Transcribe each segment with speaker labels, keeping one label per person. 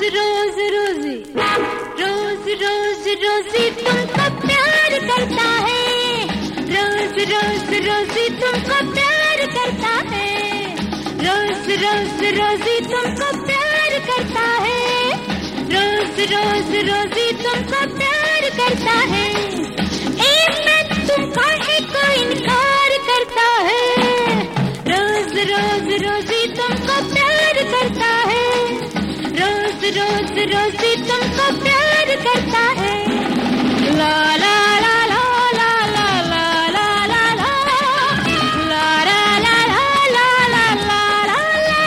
Speaker 1: रोज रोजी रोज रोज रोजी तुमको प्यार करता है, रोज रोज रोजी तुमको प्यार करता है, रोज रोज रोजी तुमको प्यार करता है, रोज रोज रोजी तुमको प्यार करता है। मैं तुमको को इनकार करता है, रोज रोज रोजी तुमको प्यार करता है, रोज रोज रोजी तुमको प्यार करता है। ला ला ला ला ला ला ला ला ला ला ला ला ला ला ला ला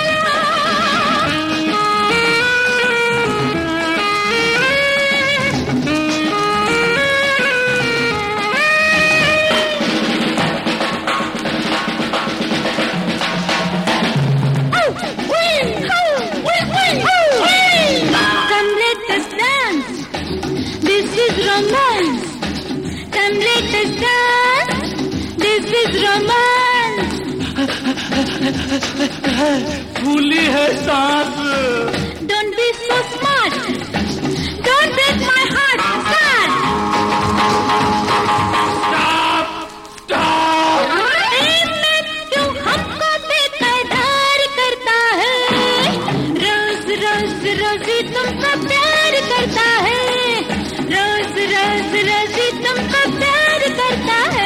Speaker 1: romance. Come let us dance. This is romance.
Speaker 2: फूली है सांस।
Speaker 1: Don't be so smart. Don't break my heart. Start.
Speaker 2: Stop! Stop!
Speaker 1: मैं क्यों हमको बेकरार करता है, रोज रोज रोजी तुमको प्यार करता है, रोज रोज रोजी तुमको प्यार करता है।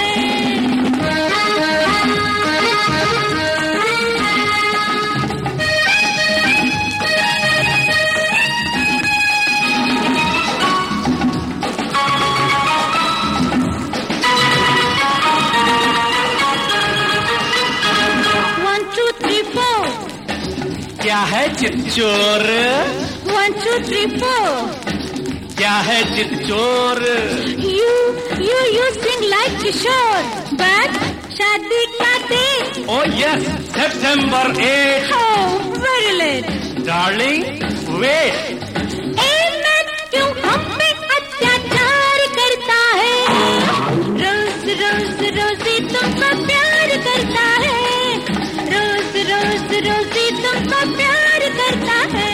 Speaker 1: One, two, three, four.
Speaker 2: क्या है चितचोर?
Speaker 1: 1, 2, 3, 4.
Speaker 2: क्या है Chitchor?
Speaker 1: You sing like Kishore, but शादी का date?
Speaker 2: Oh yes, September 8.
Speaker 1: Oh, very late.
Speaker 2: Darling, wait.
Speaker 1: मैं क्यों हम पे अत्याचार करता है, रोज रोज रोजी तुमको प्यार करता है, रोज रोज रोजी तुमको प्यार करता है।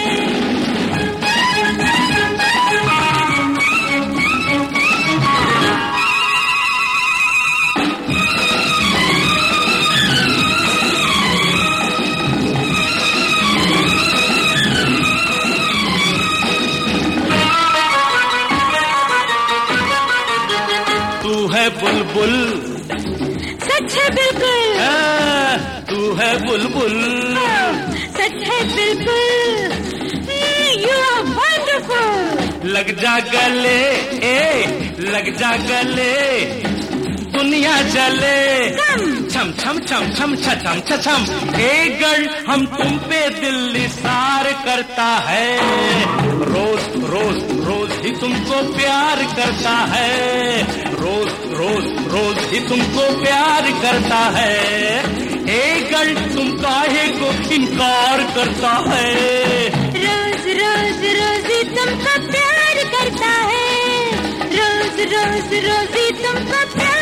Speaker 2: तू है बुलबुल,
Speaker 1: सच है बिल्कुल,
Speaker 2: तू है बुलबुल,
Speaker 1: सच है बिल्कुल। You are wonderful.
Speaker 2: लग जा गले, लग जा गले, दुनिया जले, छम छम छम छम छम छम। गर्ल हम तुम पे दिल निसार करता है, रोज रोज रोज ही तुमको प्यार करता है, रोज रोज रोज ही तुमको प्यार करता है। गर्ल तुम काहे को इनकार करता है,
Speaker 1: रोज रोज रोजी तुमको प्यार करता है, रोज रोज रोजी तुमको प्यार